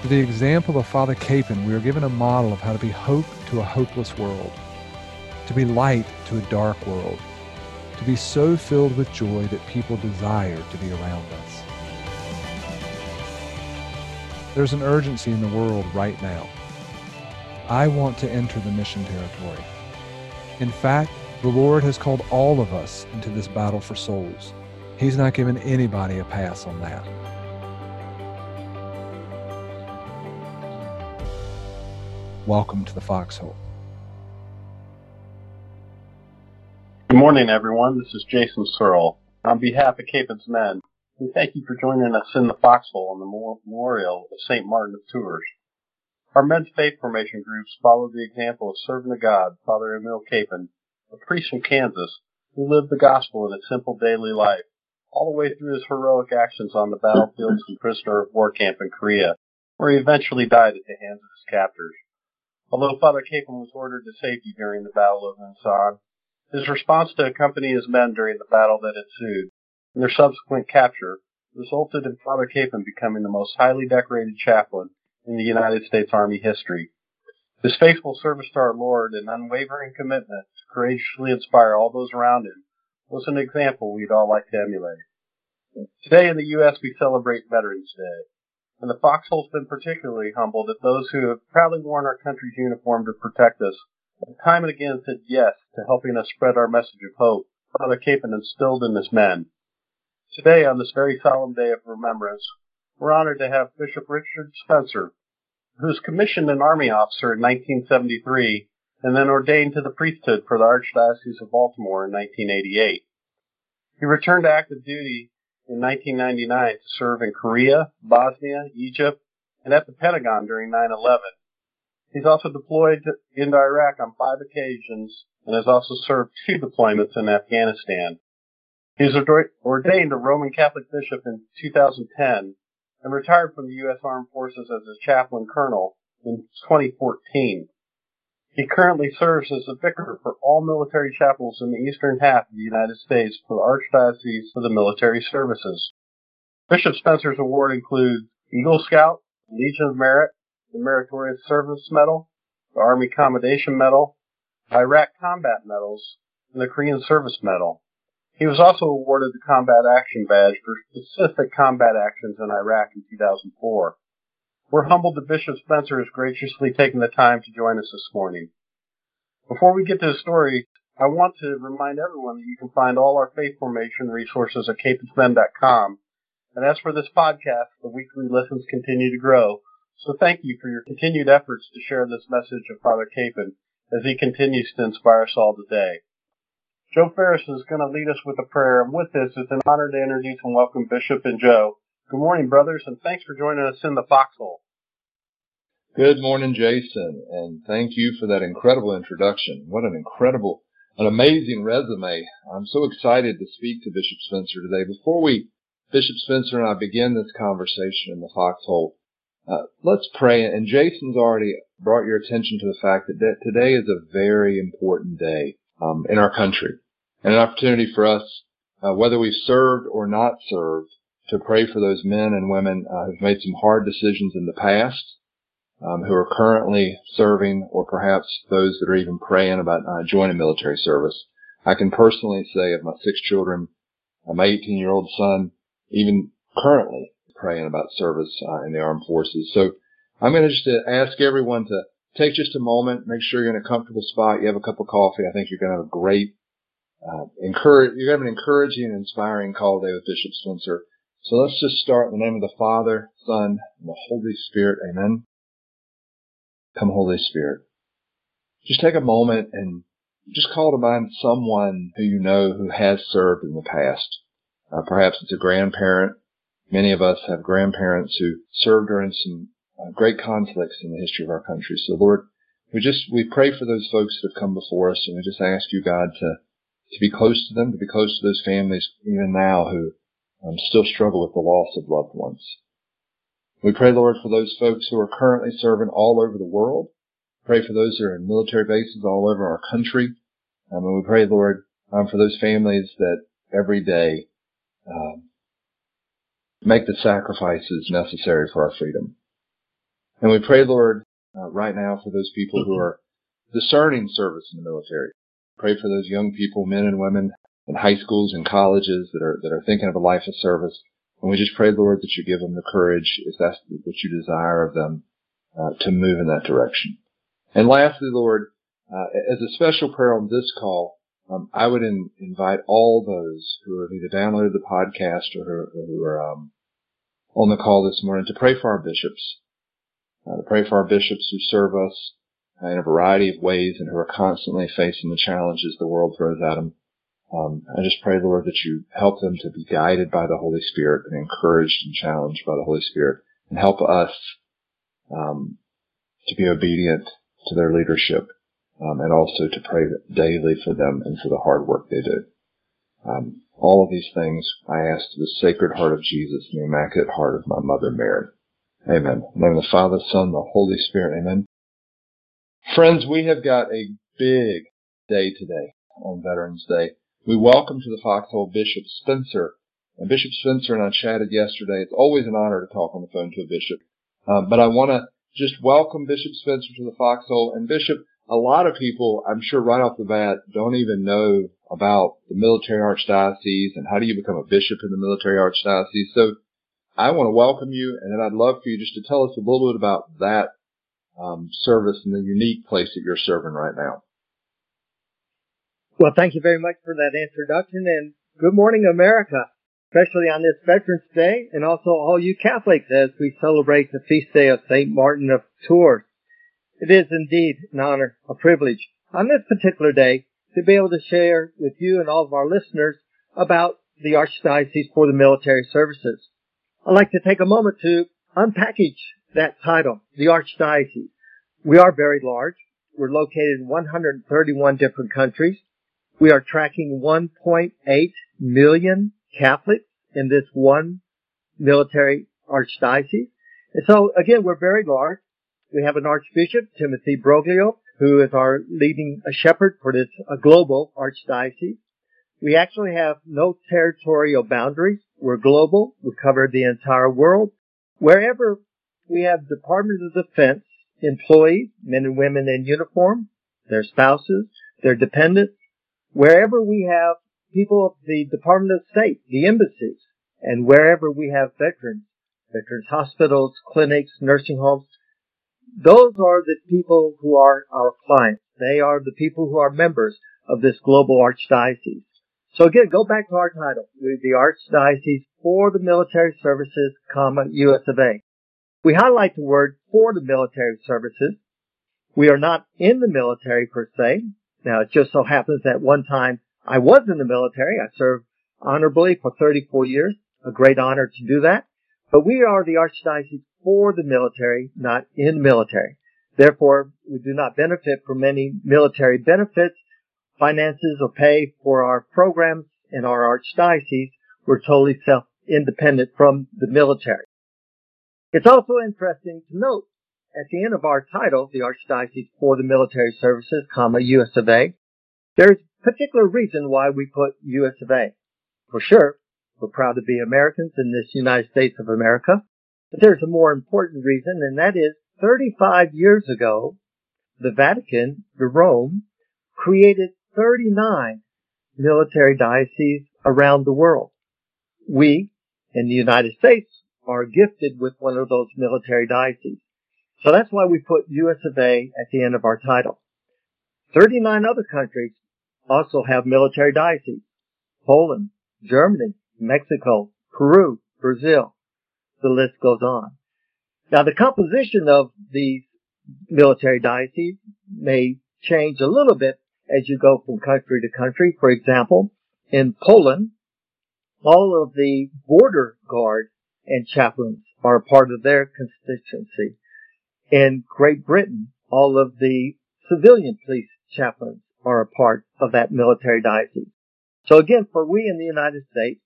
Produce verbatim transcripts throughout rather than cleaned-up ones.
Through the example of Father Capon, we are given a model of how to be hope to a hopeless world, to be light to a dark world, to be so filled with joy that people desire to be around us. There's an urgency in the world right now. I want to enter the mission territory. In fact, the Lord has called all of us into this battle for souls. He's not given anybody a pass on that. Welcome to the Foxhole. Good morning, everyone. This is Jason Searle. On behalf of Capon's Men, we thank you for joining us in the Foxhole on the memorial of Saint Martin of Tours. Our men's faith formation groups follow the example of servant of God, Father Emil Capon, a priest from Kansas, who lived the gospel in a simple daily life, all the way through his heroic actions on the battlefields and prisoner of war camp in Korea, where he eventually died at the hands of his captors. Although Father Capon was ordered to safety during the Battle of Unsan, his response to accompany his men during the battle that ensued and their subsequent capture resulted in Father Capon becoming the most highly decorated chaplain in the United States Army history. His faithful service to our Lord and unwavering commitment to courageously inspire all those around him was an example we'd all like to emulate. Today in the U S we celebrate Veterans Day, and the Foxhole's been particularly humbled at those who have proudly worn our country's uniform to protect us, and time and again said yes to helping us spread our message of hope Father Capon instilled in his men. Today, on this very solemn day of remembrance, we're honored to have Bishop Richard Spencer, who was commissioned an Army officer in nineteen seventy-three and then ordained to the priesthood for the Archdiocese of Baltimore in nineteen eighty-eight. He returned to active duty in nineteen ninety-nine to serve in Korea, Bosnia, Egypt, and at the Pentagon during nine eleven. He's also deployed into Iraq on five occasions and has also served two deployments in Afghanistan. He was ordained a Roman Catholic bishop in two thousand ten and retired from the U S Armed Forces as a chaplain colonel in twenty fourteen. He currently serves as a vicar for all military chapels in the eastern half of the United States for the Archdiocese of the Military Services. Bishop Spencer's award includes Eagle Scout, Legion of Merit, the Meritorious Service Medal, the Army Commendation Medal, Iraq Combat Medals, and the Korean Service Medal. He was also awarded the Combat Action Badge for specific combat actions in Iraq in two thousand four. We're humbled that Bishop Spencer has graciously taken the time to join us this morning. Before we get to the story, I want to remind everyone that you can find all our faith formation resources at capons men dot com. And as for this podcast, the weekly listens continue to grow. So thank you for your continued efforts to share this message of Father Capon as he continues to inspire us all today. Joe Ferris is going to lead us with a prayer, and with this, it's an honor to introduce and welcome Bishop and Joe. Good morning, brothers, and thanks for joining us in the Foxhole. Good morning, Jason, and thank you for that incredible introduction. What an incredible, an amazing resume. I'm so excited to speak to Bishop Spencer today. Before we, Bishop Spencer and I begin this conversation in the Foxhole, uh, let's pray. And Jason's already brought your attention to the fact that today is a very important day um, in our country, and an opportunity for us, uh, whether we've served or not served, to pray for those men and women uh, who've made some hard decisions in the past, um, who are currently serving, or perhaps those that are even praying about uh, joining military service. I can personally say of my six children, uh, my eighteen-year-old son, even currently praying about service uh, in the armed forces. So I'm going to just uh, ask everyone to take just a moment, make sure you're in a comfortable spot, you have a cup of coffee. I think you're going to have a great, uh, encourage, you're going to have an encouraging and inspiring call today with Bishop Spencer. So let's just start in the name of the Father, Son, and the Holy Spirit. Amen. Come, Holy Spirit. Just take a moment and just call to mind someone who you know who has served in the past. Uh, perhaps it's a grandparent. Many of us have grandparents who served during some uh, great conflicts in the history of our country. So, Lord, we just we pray for those folks that have come before us, and we just ask you, God, to to be close to them, to be close to those families even now who Um, still struggle with the loss of loved ones. We pray, Lord, for those folks who are currently serving all over the world. Pray for those who are in military bases all over our country. Um, and we pray, Lord, um, for those families that every day um, make the sacrifices necessary for our freedom. And we pray, Lord, uh, right now for those people who are discerning service in the military. Pray for those young people, men and women in high schools and colleges that are that are thinking of a life of service. And we just pray, Lord, that you give them the courage, if that's what you desire of them, uh, to move in that direction. And lastly, Lord, uh, as a special prayer on this call, um, I would in, invite all those who have either downloaded the podcast or who, or who are um, on the call this morning to pray for our bishops, uh, to pray for our bishops who serve us in a variety of ways and who are constantly facing the challenges the world throws at them. Um, I just pray, Lord, that you help them to be guided by the Holy Spirit and encouraged and challenged by the Holy Spirit, and help us um, to be obedient to their leadership, um, and also to pray daily for them and for the hard work they do. Um, all of these things I ask to the Sacred Heart of Jesus and the Immaculate Heart of my Mother Mary. Amen. In the name of the Father, Son, the Holy Spirit. Amen. Friends, we have got a big day today on Veterans Day. We welcome to the Foxhole Bishop Spencer. And Bishop Spencer and I chatted yesterday. It's always an honor to talk on the phone to a bishop. Um, but I want to just welcome Bishop Spencer to the Foxhole. And Bishop, a lot of people, I'm sure right off the bat, don't even know about the military archdiocese and how do you become a bishop in the military archdiocese. So I want to welcome you, and then I'd love for you just to tell us a little bit about that um, service and the unique place that you're serving right now. Well, thank you very much for that introduction, and good morning, America, especially on this Veterans Day, and also all you Catholics as we celebrate the feast day of Saint Martin of Tours. It is indeed an honor, a privilege, on this particular day to be able to share with you and all of our listeners about the Archdiocese for the Military Services. I'd like to take a moment to unpackage that title, the Archdiocese. We are very large. We're located in one hundred thirty-one different countries. We are tracking one point eight million Catholics in this one military archdiocese. And so, again, we're very large. We have an Archbishop, Timothy Broglio, who is our leading shepherd for this uh, global archdiocese. We actually have no territorial boundaries. We're global. We cover the entire world. Wherever we have Department of Defense employees, men and women in uniform, their spouses, their dependents, wherever we have people of the Department of State, the embassies, and wherever we have veterans, veterans hospitals, clinics, nursing homes, those are the people who are our clients. They are the people who are members of this global archdiocese. So again, go back to our title. We're the Archdiocese for the Military Services, comma, U S of A. We highlight the word for the military services. We are not in the military per se. Now, it just so happens that one time I was in the military. I served honorably for thirty-four years. A great honor to do that. But we are the Archdiocese for the military, not in the military. Therefore, we do not benefit from any military benefits, finances, or pay for our programs in our Archdiocese. We're totally self-independent from the military. It's also interesting to note at the end of our title, the Archdiocese for the Military Services, comma, U S of A, there's a particular reason why we put U S of A. For sure, we're proud to be Americans in this United States of America. But there's a more important reason, and that is thirty-five years ago, the Vatican, the Rome, created thirty-nine military dioceses around the world. We, in the United States, are gifted with one of those military dioceses. So that's why we put U S of A at the end of our title. thirty-nine other countries also have military dioceses. Poland, Germany, Mexico, Peru, Brazil. The list goes on. Now, the composition of these military dioceses may change a little bit as you go from country to country. For example, in Poland, all of the border guard and chaplains are a part of their constituency. In Great Britain, all of the civilian police chaplains are a part of that military diocese. So again, for we in the United States,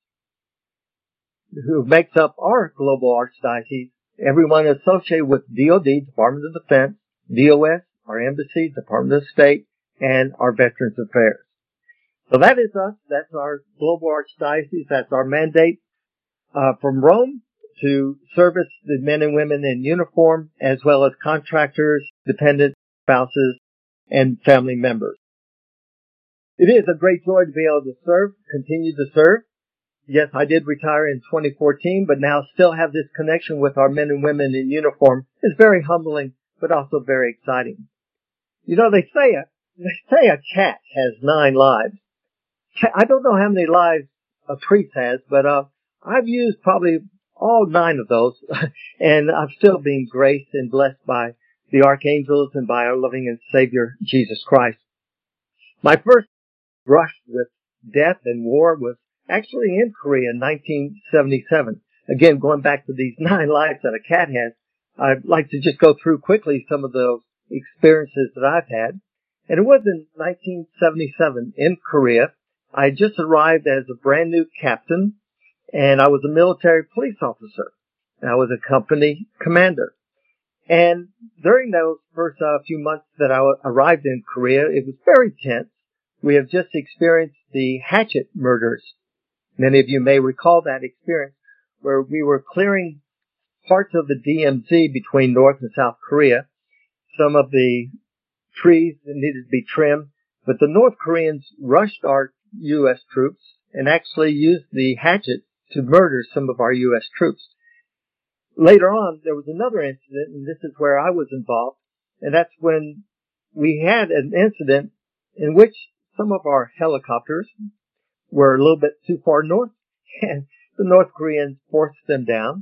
who makes up our global archdiocese, everyone associated with D O D, Department of Defense, D O S, our embassy, Department of State, and our Veterans Affairs. So that is us. That's our global archdiocese. That's our mandate. Uh, from Rome, to service the men and women in uniform, as well as contractors, dependents, spouses, and family members. It is a great joy to be able to serve, continue to serve. Yes, I did retire in twenty fourteen, but now still have this connection with our men and women in uniform. It's very humbling, but also very exciting. You know, they say a, they say a cat has nine lives. I don't know how many lives a priest has, but uh, I've used probably all nine of those, and I've still been graced and blessed by the archangels and by our loving and Savior, Jesus Christ. My first brush with death and war was actually in Korea in nineteen seventy-seven. Again, going back to these nine lives that a cat has, I'd like to just go through quickly some of those experiences that I've had. And it was in nineteen seventy-seven in Korea. I had just arrived as a brand new captain, and I was a military police officer. I was a company commander. And during those first uh, few months that I arrived in Korea, it was very tense. We have just experienced the Hatchet murders. Many of you may recall that experience where we were clearing parts of the D M Z between North and South Korea. Some of the trees that needed to be trimmed, but the North Koreans rushed our U S troops and actually used the hatchet to murder some of our U S troops. Later on, there was another incident, and this is where I was involved, and that's when we had an incident in which some of our helicopters were a little bit too far north, and the North Koreans forced them down.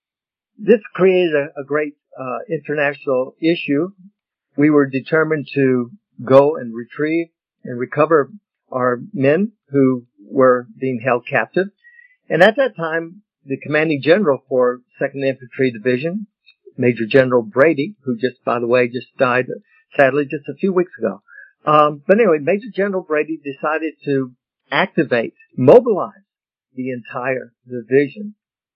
This created a, a great uh, international issue. We were determined to go and retrieve and recover our men who were being held captive. And at that time, the commanding general for second Infantry Division, Major General Brady, who just, by the way, just died sadly just a few weeks ago. Um, but anyway, Major General Brady decided to activate, mobilize the entire division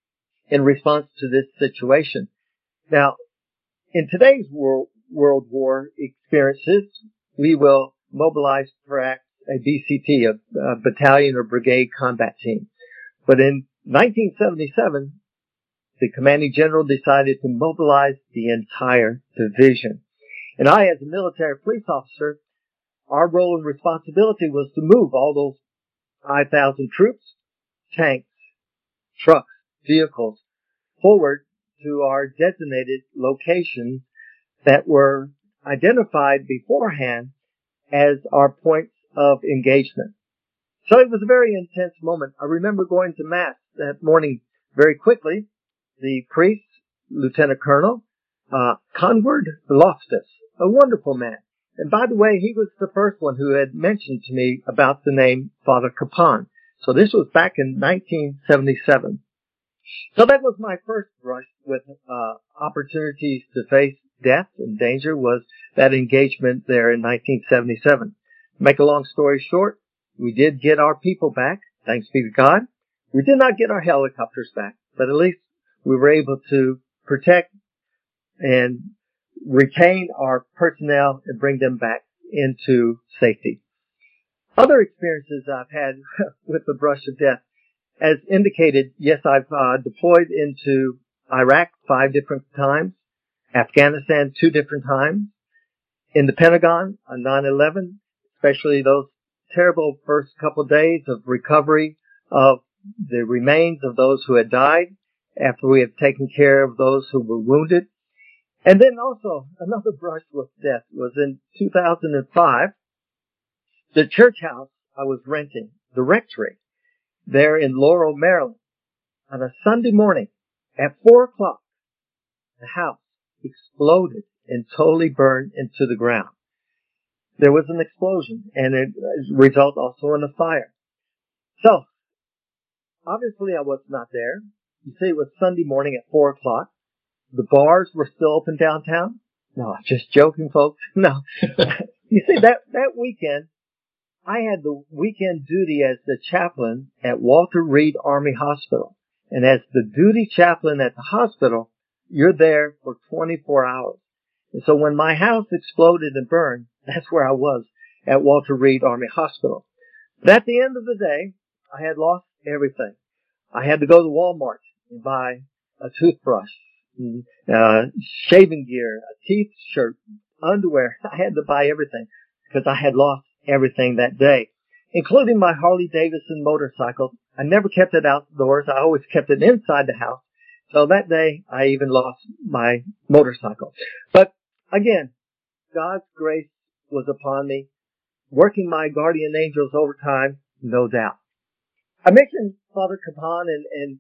in response to this situation. Now, in today's world, World War experiences, we will mobilize perhaps a B C T, a, a battalion or brigade combat team. But in nineteen seventy-seven, the commanding general decided to mobilize the entire division. And I, as a military police officer, our role and responsibility was to move all those five thousand troops, tanks, trucks, vehicles forward to our designated locations that were identified beforehand as our points of engagement. So it was a very intense moment. I remember going to Mass that morning very quickly. The priest, Lieutenant Colonel, uh, Conward Loftus, a wonderful man. And by the way, he was the first one who had mentioned to me about the name Father Capon. So this was back in nineteen seventy-seven. So that was my first brush with uh, opportunities to face death and danger, was that engagement there in nineteen seventy-seven. To make a long story short, we did get our people back, thanks be to God. We did not get our helicopters back, but at least we were able to protect and retain our personnel and bring them back into safety. Other experiences I've had with the brush of death, as indicated, yes, I've uh, deployed into Iraq five different times, Afghanistan two different times, in the Pentagon on nine eleven, especially those terrible first couple of days of recovery of the remains of those who had died after we had taken care of those who were wounded. And then also another brush with death was in two thousand five, the church house I was renting, the rectory, there in Laurel, Maryland. On a Sunday morning at four o'clock, the house exploded and totally burned into the ground. There was an explosion, and it resulted also in a fire. So, obviously I was not there. You see, it was Sunday morning at four o'clock. The bars were still open downtown. No, I'm just joking, folks. No. You see, that, that weekend, I had the weekend duty as the chaplain at Walter Reed Army Hospital. And as the duty chaplain at the hospital, you're there for twenty-four hours. And so when my house exploded and burned, that's where I was, at Walter Reed Army Hospital. But at the end of the day, I had lost everything. I had to go to Walmart and buy a toothbrush, uh, shaving gear, a teeth shirt, underwear. I had to buy everything because I had lost everything that day, including my Harley Davidson motorcycle. I never kept it outdoors. I always kept it inside the house. So that day, I even lost my motorcycle. But again, God's grace was upon me, working my guardian angels overtime, no doubt. I mentioned Father Capon, and, and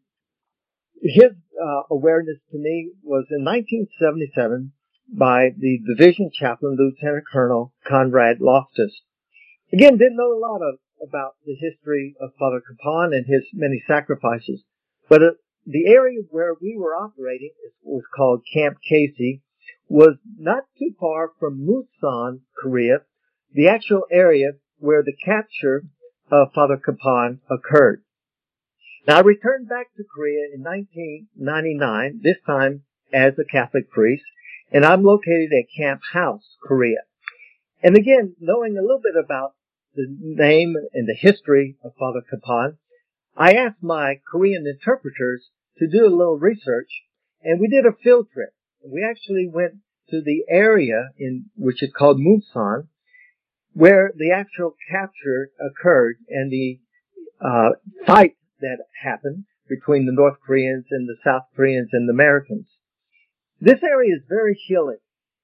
his uh, awareness to me was in nineteen seventy-seven by the division chaplain, Lieutenant Colonel Conrad Loftus. Again, didn't know a lot of, about the history of Father Capon and his many sacrifices, but uh, the area where we were operating was called Camp Casey, was not too far from Musan, Korea, the actual area where the capture of Father Capon occurred. Now, I returned back to Korea in nineteen ninety-nine, this time as a Catholic priest, and I'm located at Camp House, Korea. And again, knowing a little bit about the name and the history of Father Capon, I asked my Korean interpreters to do a little research, and we did a field trip. We actually went to the area in which is called Musan, where the actual capture occurred and the uh, fight that happened between the North Koreans and the South Koreans and the Americans. This area is very hilly.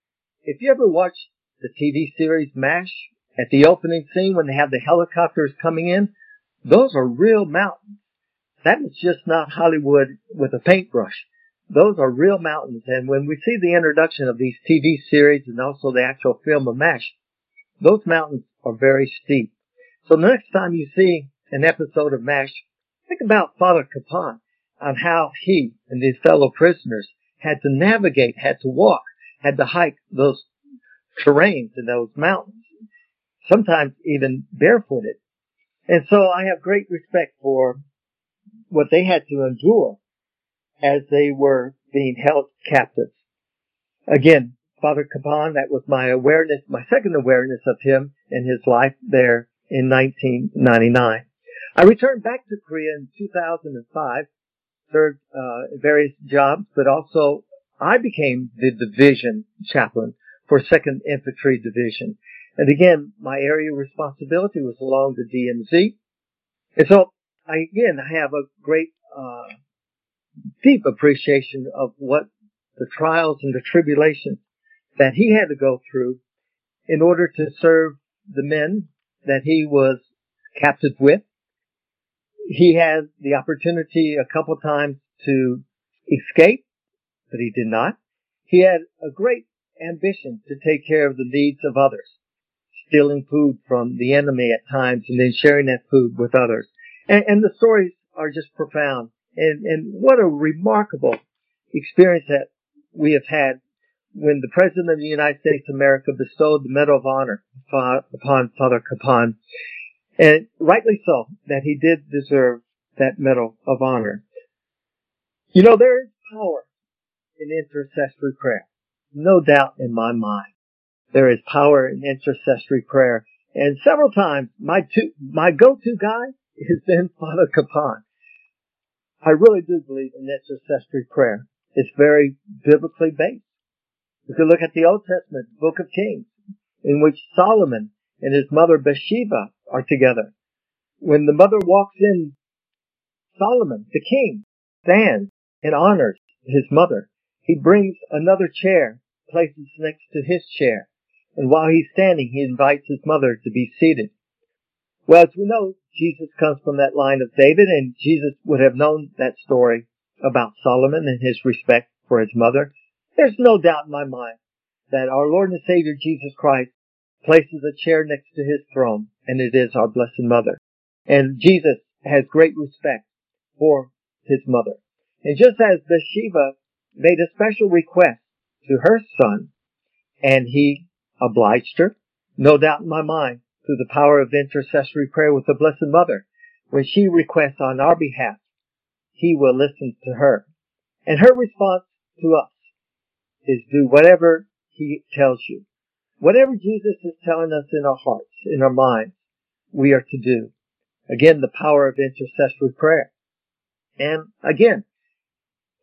If you ever watch the T V series MASH, at the opening scene when they have the helicopters coming in, those are real mountains. That is just not Hollywood with a paintbrush. Those are real mountains. And when we see the introduction of these T V series and also the actual film of MASH, those mountains are very steep. So the next time you see an episode of MASH, think about Father Capon on how he and his fellow prisoners had to navigate, had to walk, had to hike those terrains in those mountains, sometimes even barefooted. And so I have great respect for what they had to endure as they were being held captive. Again, Father Capon, that was my awareness, my second awareness of him and his life there in nineteen ninety-nine. I returned back to Korea in two thousand five, served uh, various jobs, but also I became the division chaplain for second Infantry Division. And again, my area of responsibility was along the D M Z. And so, I, again, I have a great, uh, deep appreciation of what the trials and the tribulations that he had to go through in order to serve the men that he was captive with. He had the opportunity a couple times to escape, but he did not. He had a great ambition to take care of the needs of others, stealing food from the enemy at times and then sharing that food with others. And, and the stories are just profound. And, and what a remarkable experience that we have had when the President of the United States of America bestowed the Medal of Honor upon Father Capon. And rightly so, that he did deserve that Medal of Honor. You know, there is power in intercessory prayer. No doubt in my mind. There is power in intercessory prayer. And several times, my two, my go-to guy has been Father Capon. I really do believe in intercessory prayer. It's very biblically based. If you look at the Old Testament, Book of Kings, in which Solomon and his mother Bathsheba are together. When the mother walks in, Solomon, the king, stands and honors his mother. He brings another chair, places next to his chair. And while he's standing, he invites his mother to be seated. Well, as we know, Jesus comes from that line of David, and Jesus would have known that story about Solomon and his respect for his mother. There's no doubt in my mind that our Lord and Savior Jesus Christ places a chair next to his throne, and it is our Blessed Mother. And Jesus has great respect for his mother. And just as Bathsheba made a special request to her son, and he obliged her, no doubt in my mind, through the power of intercessory prayer with the Blessed Mother, when she requests on our behalf, he will listen to her. And her response to us is do whatever he tells you. Whatever Jesus is telling us in our hearts, in our minds, we are to do. Again, the power of intercessory prayer. And again,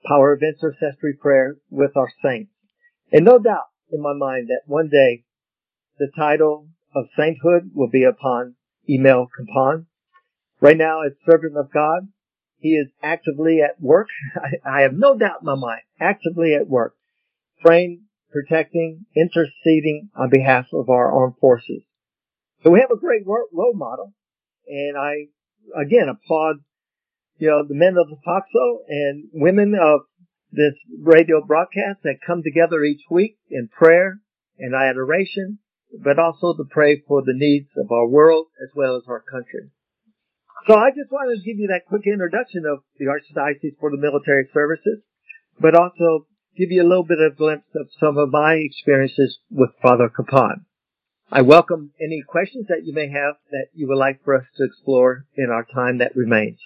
power of intercessory prayer with our saints. And no doubt in my mind that one day the title of sainthood will be upon Emil Kapaun. Right now, as servant of God, he is actively at work. I, I have no doubt in my mind, actively at work, praying, protecting, interceding on behalf of our armed forces. So we have a great role model, and I, again, applaud, you know, the men of the Foxhole and women of this radio broadcast that come together each week in prayer and adoration, but also to pray for the needs of our world as well as our country. So I just wanted to give you that quick introduction of the Archdiocese for the Military Services, but also give you a little bit of a glimpse of some of my experiences with Father Kapaun. I welcome any questions that you may have that you would like for us to explore in our time that remains.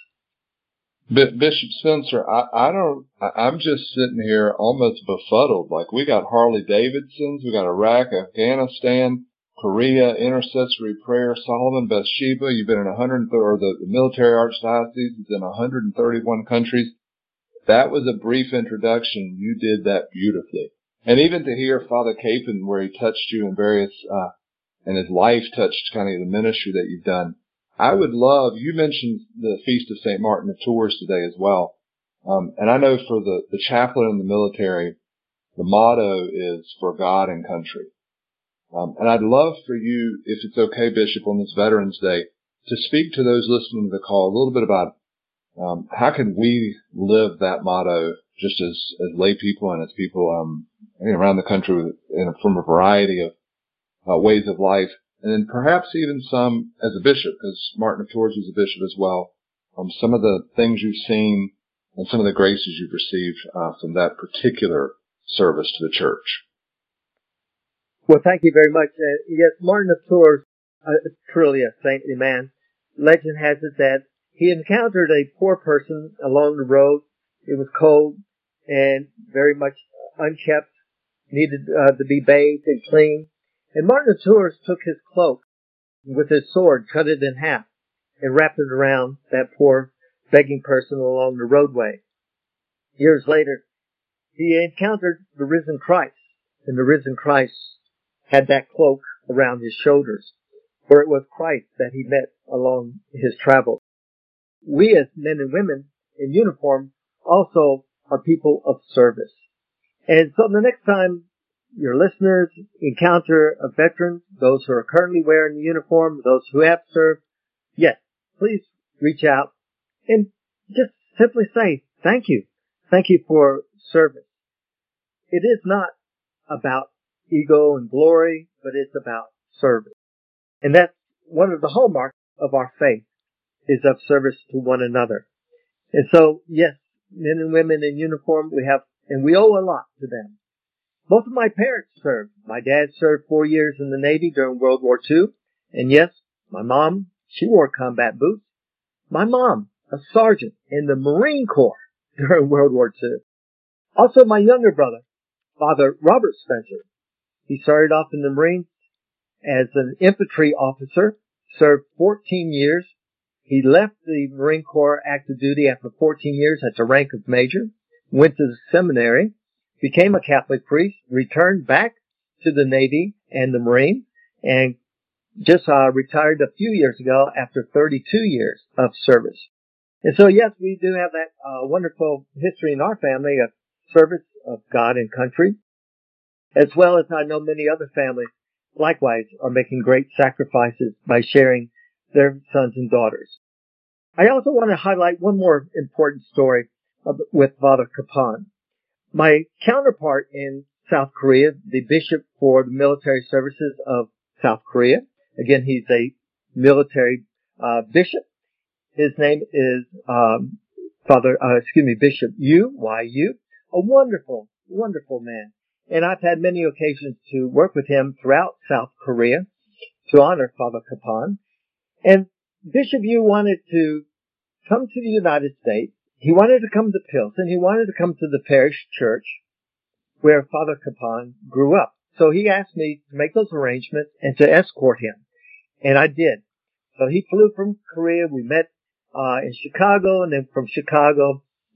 B- Bishop Spencer, I, I don't, I, I'm just sitting here almost befuddled. Like, we got Harley Davidsons, we got Iraq, Afghanistan, Korea, intercessory prayer, Solomon, Bathsheba. You've been in one hundred, or the, the military archdiocese is in one hundred thirty-one countries. That was a brief introduction. You did that beautifully. And even to hear Father Kapaun, where he touched you in various, uh, and his life touched kind of the ministry that you've done. I would love, you mentioned the Feast of Saint Martin of Tours today as well. Um, and I know for the, the chaplain in the military, the motto is for God and country. Um, and I'd love for you, if it's okay, Bishop, on this Veterans Day, to speak to those listening to the call a little bit about um, how can we live that motto just as, as lay people and as people um, around the country with, in, from a variety of uh, ways of life. And then perhaps even some as a bishop, because Martin of Tours is a bishop as well, um, some of the things you've seen and some of the graces you've received uh, from that particular service to the church. Well, thank you very much. Uh, yes, Martin of Tours uh, is truly a saintly man. Legend has it that he encountered a poor person along the road. It was cold and very much unkept, needed uh, to be bathed and cleaned. And Martin of Tours took his cloak with his sword, cut it in half, and wrapped it around that poor begging person along the roadway. Years later, he encountered the risen Christ, and the risen Christ had that cloak around his shoulders, for it was Christ that he met along his travels. We as men and women in uniform also are people of service. And so the next time your listeners encounter a veteran, those who are currently wearing the uniform, those who have served, yes, please reach out and just simply say, thank you. Thank you for service. It is not about ego and glory, but it's about service. And that's one of the hallmarks of our faith, is of service to one another. And so, yes, men and women in uniform, we have, and we owe a lot to them. Both of my parents served. My dad served four years in the Navy during World War Two. And yes, my mom, she wore combat boots. My mom, a sergeant in the Marine Corps during World War Two. Also, my younger brother, Father Robert Spencer. He started off in the Marines as an infantry officer, served fourteen years. He left the Marine Corps active duty after fourteen years at the rank of major, went to the seminary, became a Catholic priest, returned back to the Navy and the Marines, and just uh, retired a few years ago after thirty-two years of service. And so, yes, we do have that uh, wonderful history in our family of service of God and country, as well as I know many other families likewise are making great sacrifices by sharing their sons and daughters. I also want to highlight one more important story of, with Father Kapaun. My counterpart in South Korea, the bishop for the military services of South Korea, again, he's a military uh, bishop. His name is um, Father, uh, excuse me, Bishop Yu, Y U, a wonderful, wonderful man. And I've had many occasions to work with him throughout South Korea to honor Father Kapaun. And Bishop Yu wanted to come to the United States. He wanted to come to Pilsen. He wanted to come to the parish church where Father Kapaun grew up. So he asked me to make those arrangements and to escort him. And I did. So he flew from Korea. We met uh in Chicago, and then from Chicago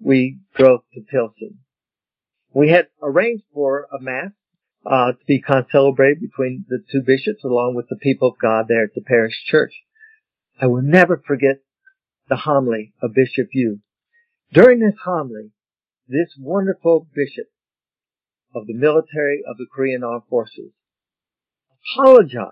we drove to Pilsen. We had arranged for a Mass uh, to be concelebrated between the two bishops along with the people of God there at the parish church. I will never forget the homily of Bishop Yu. During this homily, this wonderful bishop of the military of the Korean Armed Forces apologized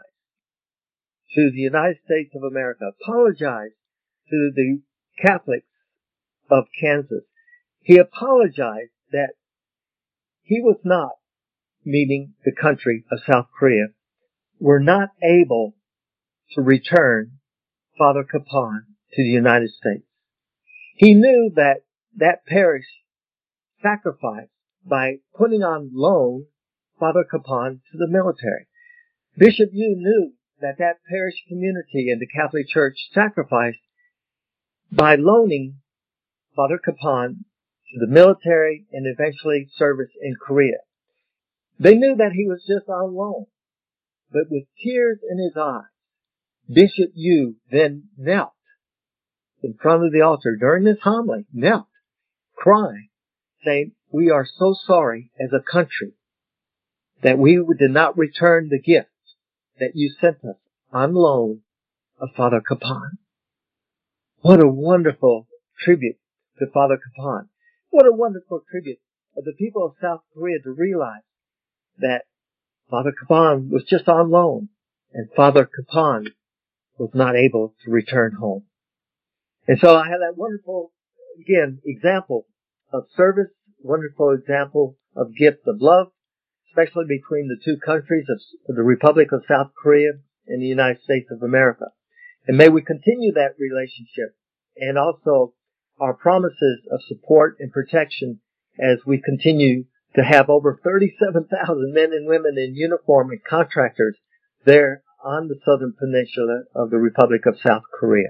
to the United States of America, apologized to the Catholics of Kansas. He apologized that he was not, meaning the country of South Korea, were not able to return Father Kapan to the United States. He knew that that parish sacrificed by putting on loan Father Kapan to the military. Bishop Yu knew that that parish community and the Catholic Church sacrificed by loaning Father Kapan to the military and eventually service in Korea. They knew that he was just on loan, but with tears in his eyes, Bishop Yu then knelt in front of the altar during this homily, knelt, crying, saying, "We are so sorry as a country that we did not return the gift that you sent us on loan of Father Kapan." What a wonderful tribute to Father Kapan. What a wonderful tribute of the people of South Korea to realize that Father Kapan was just on loan and Father Kapan was not able to return home. And so I have that wonderful, again, example of service, wonderful example of gift of love, especially between the two countries of the Republic of South Korea and the United States of America. And may we continue that relationship and also our promises of support and protection as we continue to have over thirty-seven thousand men and women in uniform and contractors there on the southern peninsula of the Republic of South Korea.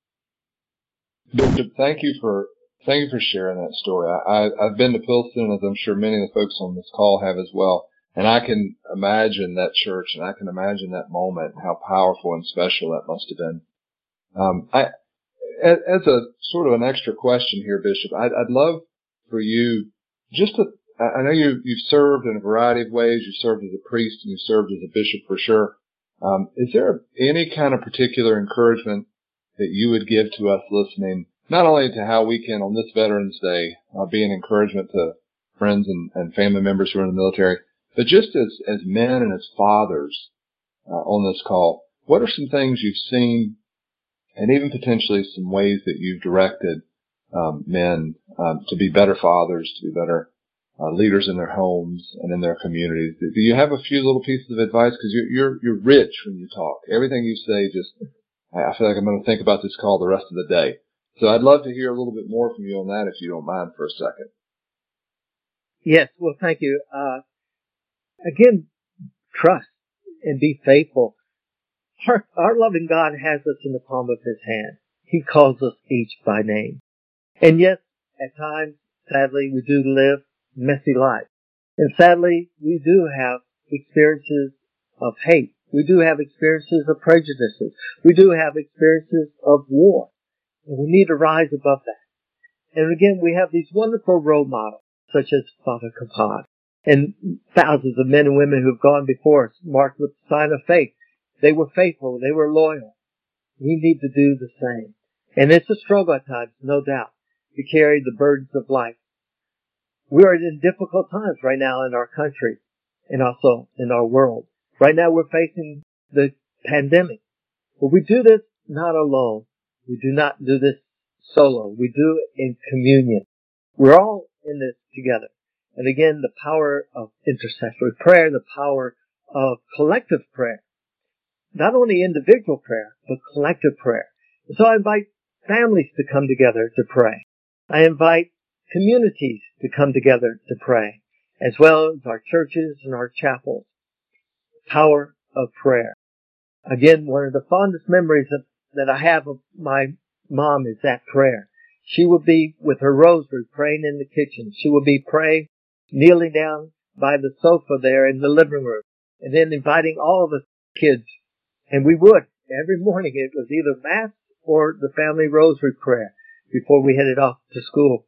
Bishop, thank you for thank you for sharing that story. I, I've been to Pilsen, as I'm sure many of the folks on this call have as well, and I can imagine that church, and I can imagine that moment, how powerful and special that must have been. Um, I, as a sort of an extra question here, Bishop, I'd, I'd love for you just to. I know you, you've served in a variety of ways. You've served as a priest and you've served as a bishop for sure. Um, is there any kind of particular encouragement that you would give to us listening, not only to how we can on this Veterans Day uh, be an encouragement to friends and, and family members who are in the military, but just as, as men and as fathers uh, on this call, what are some things you've seen and even potentially some ways that you've directed um, men um, to be better fathers, to be better Uh, leaders in their homes and in their communities? Do you have a few little pieces of advice? Because you're, you're you're rich when you talk. Everything you say, just I feel like I'm going to think about this call the rest of the day. So I'd love to hear a little bit more from you on that, if you don't mind, for a second. Yes, well, thank you. Uh, again, trust and be faithful. Our, our loving God has us in the palm of His hand. He calls us each by name. And yes, at times, sadly, we do live messy life. And sadly, we do have experiences of hate. We do have experiences of prejudices. We do have experiences of war. And we need to rise above that. And again, we have these wonderful role models, such as Father Kapan, and thousands of men and women who've gone before us, marked with the sign of faith. They were faithful. They were loyal. We need to do the same. And it's a struggle at times, no doubt, to carry the burdens of life. We are in difficult times right now in our country and also in our world. Right now we're facing the pandemic. But we do this not alone. We do not do this solo. We do it in communion. We're all in this together. And again, the power of intercessory prayer, the power of collective prayer. Not only individual prayer, but collective prayer. And so I invite families to come together to pray. I invite communities to come together to pray, as well as our churches and our chapels. Power of prayer. Again, one of the fondest memories of, that I have of my mom is that prayer. She would be with her rosary praying in the kitchen. She would be praying, kneeling down by the sofa there in the living room, and then inviting all of the kids. And we would, every morning, it was either Mass or the family rosary prayer before we headed off to school.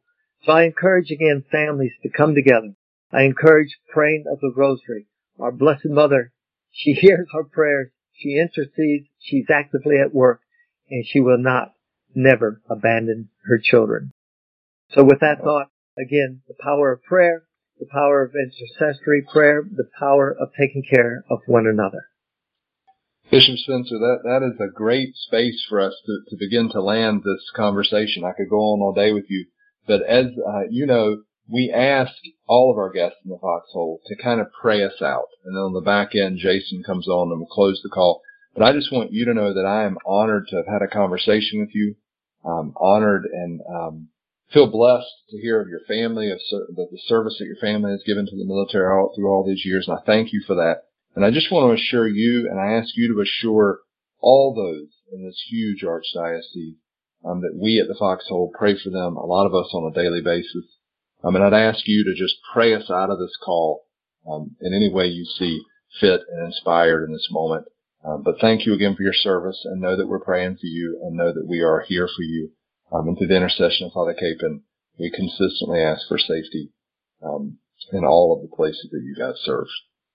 So I encourage again families to come together. I encourage praying of the rosary. Our Blessed Mother, she hears our prayers. She intercedes. She's actively at work, and she will not, never abandon her children. So with that thought, again, the power of prayer, the power of intercessory prayer, the power of taking care of one another. Bishop Spencer, that, that is a great space for us to, to begin to land this conversation. I could go on all day with you, but as uh, you know, we ask all of our guests in the Foxhole to kind of pray us out. And then on the back end, Jason comes on and we'll close the call. But I just want you to know that I am honored to have had a conversation with you. I'm honored and um, feel blessed to hear of your family, of ser- the, the service that your family has given to the military all, through all these years. And I thank you for that. And I just want to assure you, and I ask you to assure all those in this huge archdiocese um, that we at the Foxhole pray for them, a lot of us on a daily basis. Um, and I'd ask you to just pray us out of this call um, in any way you see fit and inspired in this moment. Um, but thank you again for your service, and know that we're praying for you, and know that we are here for you. Um, and through the intercession of Father Capon, we consistently ask for safety um, in all of the places that you guys serve.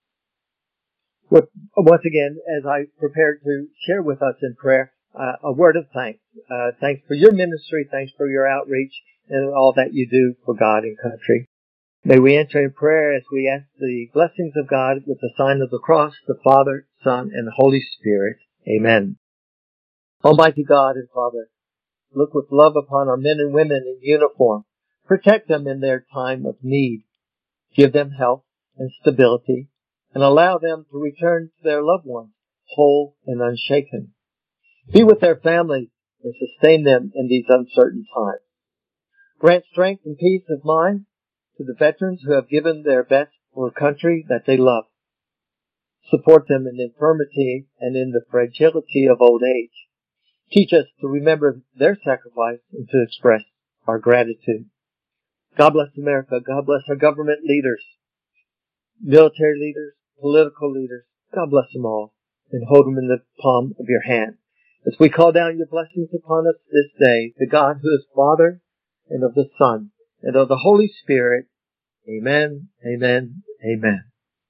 Once again, as I prepared to share with us in prayer, uh, a word of thanks. Uh, thanks for your ministry. Thanks for your outreach and all that you do for God and country. May we enter in prayer as we ask the blessings of God with the sign of the cross, the Father, Son, and the Holy Spirit. Amen. Almighty God and Father, look with love upon our men and women in uniform. Protect them in their time of need. Give them health and stability, and allow them to return to their loved ones, whole and unshaken. Be with their families and sustain them in these uncertain times. Grant strength and peace of mind to the veterans who have given their best for a country that they love. Support them in infirmity and in the fragility of old age. Teach us to remember their sacrifice and to express our gratitude. God bless America. God bless our government leaders, military leaders, political leaders. God bless them all, and hold them in the palm of your hand. As we call down your blessings upon us this day, the God who is Father, and of the Son, and of the Holy Spirit. Amen, amen, amen.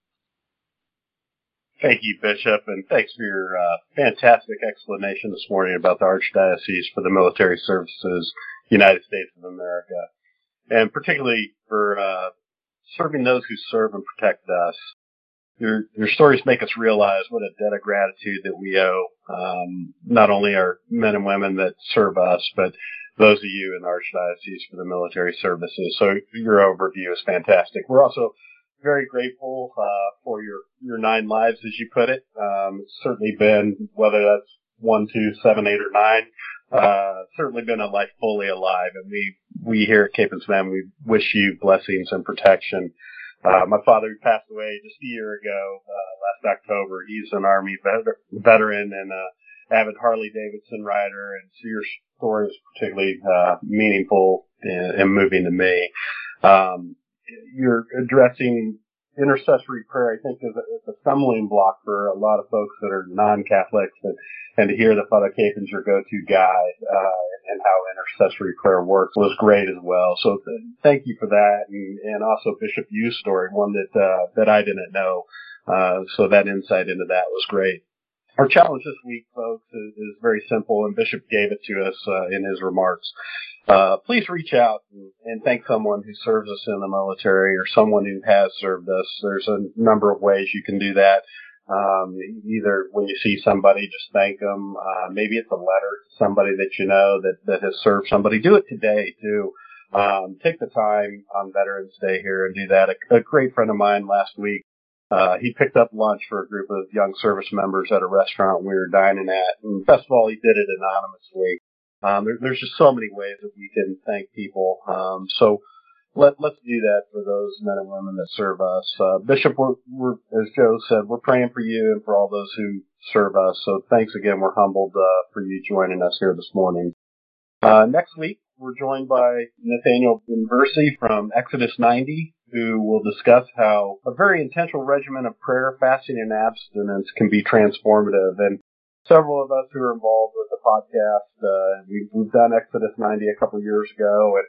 Thank you, Bishop, and thanks for your uh, fantastic explanation this morning about the Archdiocese for the Military Services, United States of America, and particularly for uh, serving those who serve and protect us. Your, your stories make us realize what a debt of gratitude that we owe, um, not only our men and women that serve us, but those of you in the Archdiocese for the Military Services. So your overview is fantastic. We're also very grateful uh, for your, your nine lives, as you put it. Um, it's certainly been, whether that's one, two, seven, eight, or nine, uh, certainly been a life fully alive. And we, we here at Capons Men, we wish you blessings and protection. Uh, my father passed away just a year ago, uh, last October. He's an Army vet- veteran and uh, avid Harley Davidson rider. And so your story is particularly uh, meaningful and, and moving to me. Um, You're addressing intercessory prayer, I think, is a, is a stumbling block for a lot of folks that are non-Catholics, and, and to hear that Father Capon's your go-to guy uh, and how intercessory prayer works was great as well. So th- thank you for that, and, and also Bishop Yu's story, one that uh, that I didn't know. Uh, so that insight into that was great. Our challenge this week, folks, is, is very simple, and Bishop gave it to us uh, in his remarks. Uh, please reach out and, and thank someone who serves us in the military or someone who has served us. There's a number of ways you can do that. Um, either when you see somebody, just thank them. Uh, maybe it's a letter to somebody that you know that, that has served somebody. Do it today, too. Um, take the time on Veterans Day here and do that. A, a great friend of mine last week, uh, he picked up lunch for a group of young service members at a restaurant we were dining at. And best of all, he did it anonymously. Um, there, there's just so many ways that we can thank people. Um, so let, let's do that for those men and women that serve us. Uh, Bishop, we're, we're, as Joe said, we're praying for you and for all those who serve us. So thanks again. We're humbled uh, for you joining us here this morning. Uh, next week, we're joined by Nathaniel Inversi from Exodus ninety, who will discuss how a very intentional regimen of prayer, fasting, and abstinence can be transformative. And several of us who are involved with the podcast, uh, we've, we've done Exodus ninety a couple of years ago, and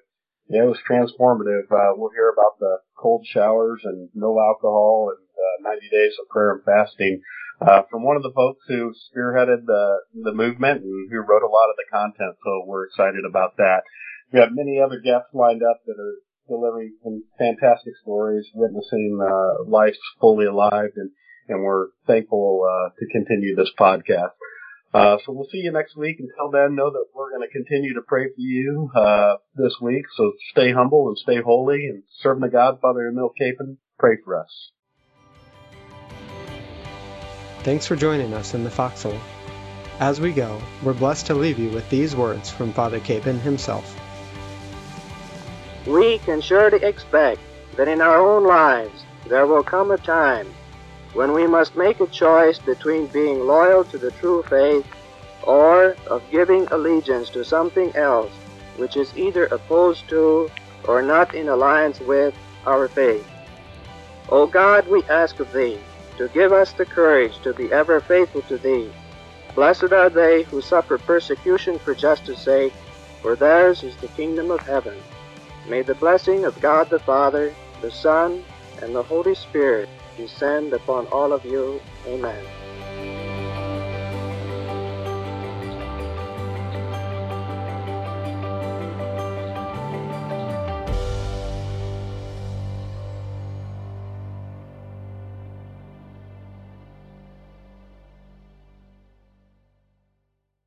Yeah, it was transformative. Uh, we'll hear about the cold showers and no alcohol and uh, ninety days of prayer and fasting uh, from one of the folks who spearheaded the the movement and who wrote a lot of the content. So we're excited about that. We have many other guests lined up that are delivering some fantastic stories, witnessing uh, life fully alive, and, and we're thankful uh, to continue this podcast. Uh, so we'll see you next week. Until then, know that we're going to continue to pray for you uh, this week. So stay humble and stay holy, and serving the God, Father Emil Capon, pray for us. Thanks for joining us in the Foxhole. As we go, we're blessed to leave you with these words from Father Capon himself. We can surely expect that in our own lives there will come a time when we must make a choice between being loyal to the true faith or of giving allegiance to something else which is either opposed to or not in alliance with our faith. O God, we ask of Thee to give us the courage to be ever faithful to Thee. Blessed are they who suffer persecution for justice' sake, for theirs is the kingdom of heaven. May the blessing of God the Father, the Son, and the Holy Spirit descend upon all of you. Amen.